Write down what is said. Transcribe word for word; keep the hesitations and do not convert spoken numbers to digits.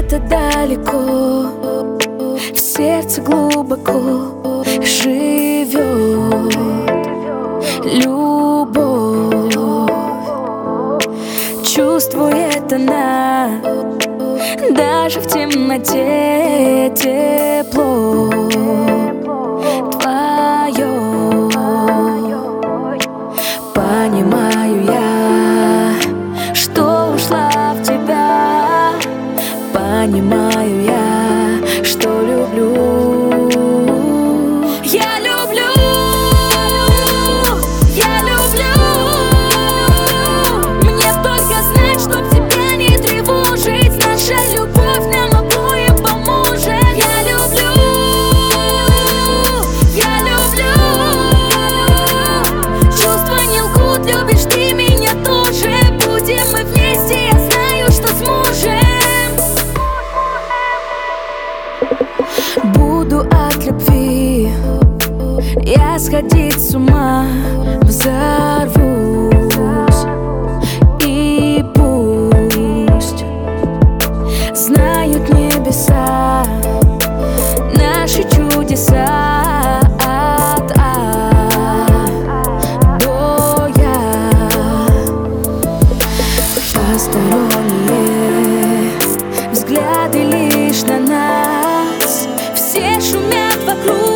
где-то далеко, в сердце глубоко живет любовь. Чувствует она даже в темноте тепло твое. Понимаю я, что ушла в тебя. Понимаю я, что люблю. Я люблю, я люблю. Мне только знать, чтоб тебя не тревожить. Наша любовь нам обоим поможет. Я люблю, я люблю. Чувства не лгут, любишь ты меня тоже. Будем мы вместе, я знаю, что сможем. Буду от любви я сходить с ума, взорвусь. И пусть знают небеса наши чудеса от А до Я. Посторонние взгляды лишь на нас, все шумят вокруг.